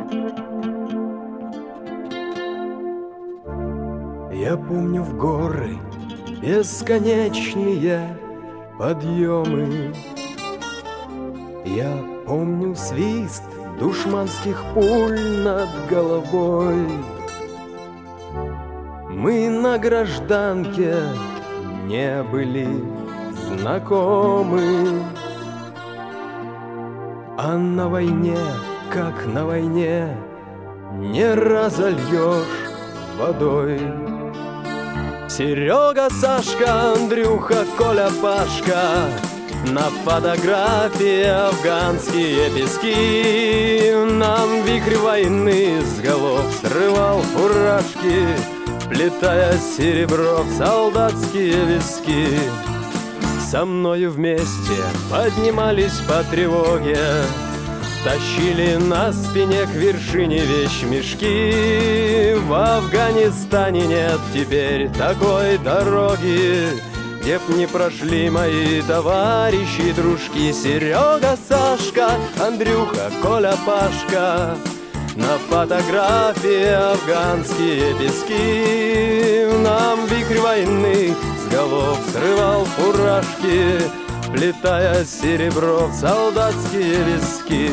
Я помню в горы бесконечные подъемы. Я помню свист душманских пуль над головой. Мы на гражданке не были знакомы, а на войне, как на войне, не разольешь водой. Серега, Сашка, Андрюха, Коля, Пашка, на фотографии афганские пески. Нам вихрь войны с голов срывал фуражки, плетая серебро в солдатские виски. Со мною вместе поднимались по тревоге, тащили на спине к вершине вещмешки. В Афганистане нет теперь такой дороги, где б не прошли мои товарищи и дружки. Серега, Сашка, Андрюха, Коля, Пашка, на фотографии афганские пески. Нам вихрь войны с голов срывал фуражки, плетая серебро в солдатские виски.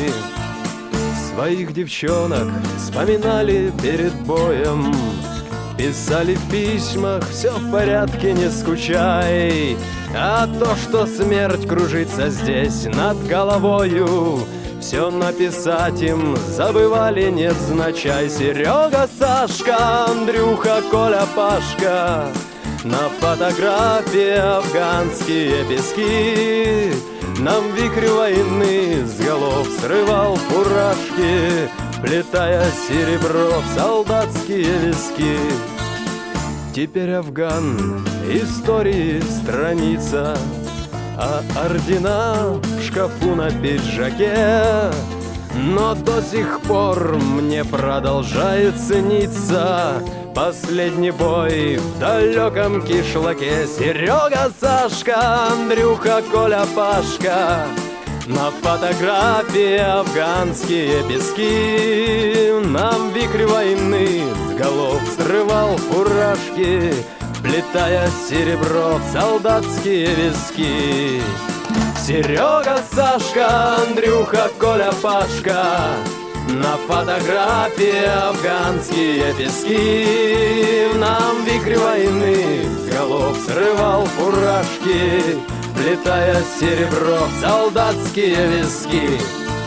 Своих девчонок вспоминали перед боем, писали в письмах: все в порядке, не скучай. А то, что смерть кружится здесь над головою, все написать им забывали невзначай. Серега, Сашка, Андрюха, Коля, Пашка, на фотографии афганские пески. Нам вихрь войны с голов срывал фуражки, плетая серебро в солдатские виски. Теперь Афган — истории страница, а ордена в шкафу на пиджаке. Но до сих пор мне продолжает сниться последний бой в далеком кишлаке. Серега, Сашка, Андрюха, Коля, Пашка, на фотографии афганские пески. Нам вихрь войны с голов срывал фуражки, плетая серебро в солдатские виски. Серега, Сашка, Андрюха, Коля, Пашка, на фотографии афганские пески. Нам вихрь войны с голов срывал фуражки, плетая серебро в солдатские виски.